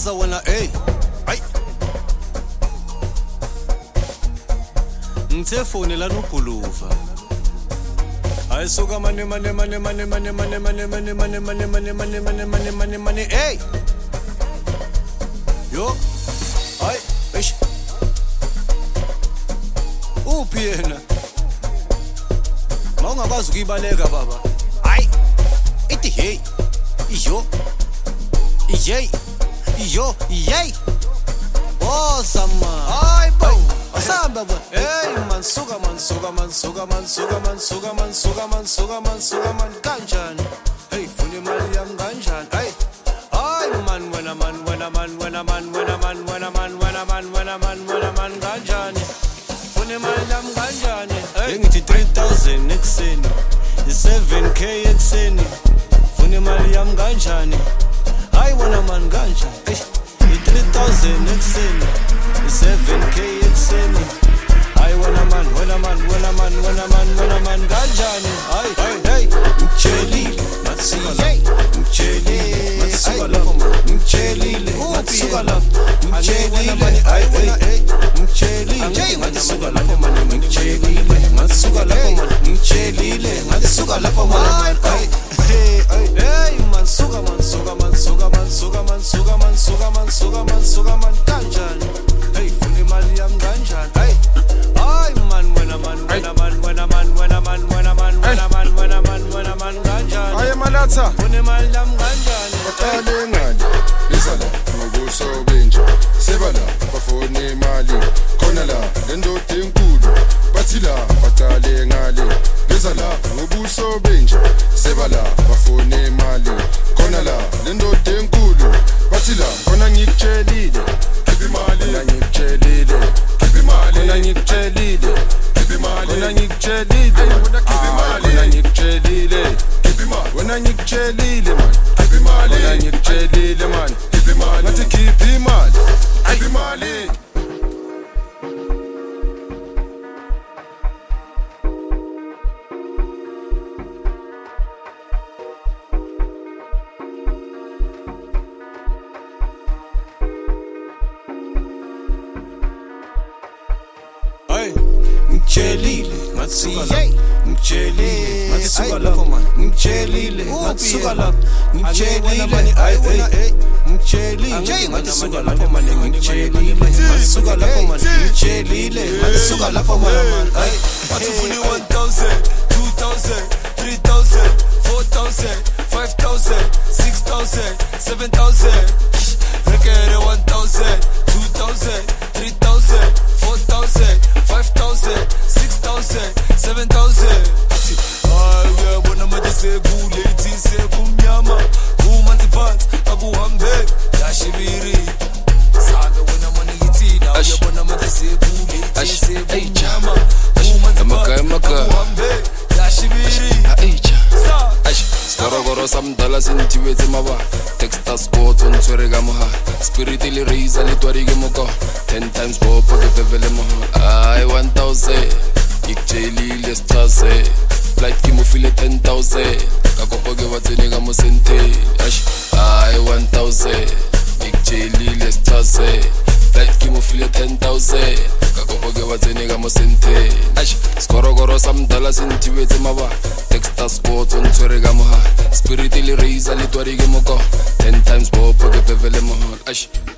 Yaza wena hey ay ngithe phone la noguluva ayisuka mane hey yo ay eish uphi yena mawungakwazi ukuyibaleka baba ay ithi hey yo yey oh sama ay bo asamba bo hey man suka man kanjani hey funi mali yami kanjani ay man wena man kanjani funi mali yami kanjani ngithi 3000 ekseni 7k ekseni funi mali yami kanjani I wanna man ganja, 3,000 ekseni, 7k ekseni. I wanna man ganjani. Hey, mchelile, matsuka la, mchelile, matsuka la, mchelile, matsuka la, mchelile, mchelile, matsuka la, mchelile, matsuka la, mchelile, matsuka la, hey, man, suga man, ganjani. Hey, funi mali yami ganjani. Ay, man, wena man, ganjani. Aye malatha, funi mali yami ganjani. Batale ngani, lizala, ngobuso benje. Sebala, bafone mali, khona la, lendoda enkulu. Bathi la, batale ngale, lizala, ngobuso benje. Sebala, bafone mali, khona la, lendoda enkulu. Bathi la, khona ngikutshelile, khipha imali, khona ngikutshelile, khipha imali, khona ngikutshelile, khipha imali, khona ngikutshelile, khipha imali, khona ngikutshelile, khipha imali, wena ngikutshelile man, khipha imali, wena ngikutshelile man, khipha imali, ngathi khipha imali, khipha imali. Mchelile, matsuka la, mchelile, matsuka la, mchelile, matsuka la, mchelile, ay, mchelile, matsuka la, mchelile, matsuka la, mchelile, matsuka la, ay. Watufuni 1,000, 2,000, 3,000, 4,000, 5,000, 6,000, 7,000. Rekere 1,000, 2,000, 3,000, 4,000, 5,000, 6,000, 7,000. Ay uyabona manje sekulethi sekumnyama umanzi phansi akuhambe yashibiri sabe wena manje ngithina uyabona manje sekulethi sekumnyama umanzi phansi akuhambe yashibiri Skorogoro samdala sintiwetse maba Texta squat on tswere ka moha Spirit le raise le twari ke moko 10 times popo ke fevele moha I 1,000 ikjelile stase Flight ke mo file 10,000 ka kopo ke batsene ka mo sente I 1,000 ikjelile stase Flight ke mo file 10,000 ka kopo ke batsene ka mo sente Skorogoro samdala sintiwetse maba Texta squat on tswere ka moha Spirit le raise le twari ke moko 10 times popo ke fevele moha